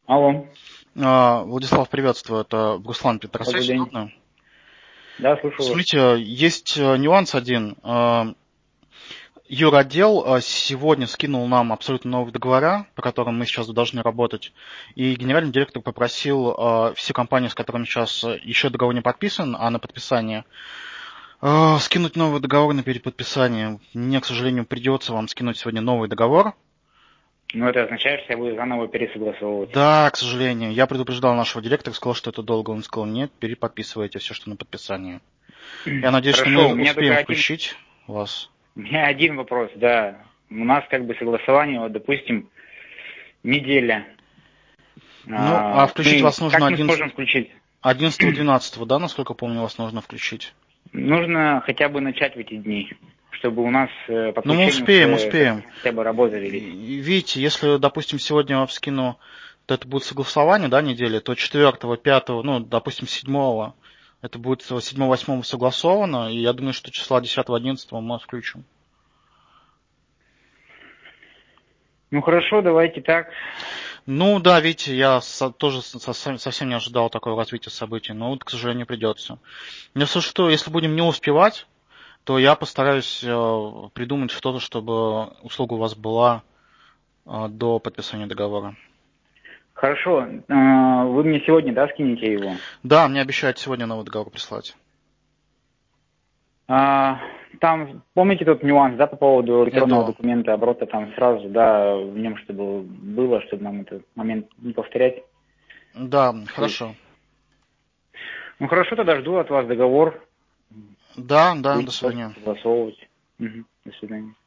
Алло, Владислав, приветствую. Это Руслан добрый Петросвязь, день. удобно? Да, слушаю вас. Смотрите, есть нюанс один. Юротдел сегодня скинул нам абсолютно новые договора, по которым мы сейчас должны работать. И генеральный директор попросил все компании, с которыми сейчас еще договор не подписан, а на подписание, скинуть новый договор на переподписание. Мне, к сожалению, придется вам скинуть сегодня новый договор. Но это означает, что я буду заново пересогласовывать. Да, к сожалению. Я предупреждал нашего директора, сказал, что это долго. Он сказал, нет, переподписывайте все, что на подписание. Я надеюсь, что Хорошо, мы у меня только успеем один, включить вас. у меня один вопрос, да. У нас как бы согласование, вот, допустим, неделя. Ну, а включить вас Как нужно мы сможем включить? 11-12, да, насколько помню, вас нужно включить. Нужно хотя бы начать в эти дни, чтобы у нас Ну, мы подключение успеем, уже успеем. хотя бы работы велись. Видите, если, допустим, сегодня я вам скину, то это будет согласование, да, недели, то 4, 5, ну, допустим, 7, это будет 7-8 согласовано, и я думаю, что числа 10-11 мы включим. Ну хорошо, давайте так. Ну да, видите, я тоже совсем не ожидал такого развития событий, но вот, к сожалению, придется. Если что, если будем не успевать, то я постараюсь придумать что-то, чтобы услуга у вас была до подписания договора. Хорошо, вы мне сегодня, да, скинете его? Да, мне обещают сегодня новый договор прислать. Там, помните тот нюанс, да, по поводу электронного ЭДО. документа оборота, там сразу, да, в нем чтобы было, чтобы нам этот момент не повторять. Да, То есть, хорошо. ну хорошо, тогда жду от вас договор, Да, до будете просто свидания. согласовывать. Мгм. До свидания.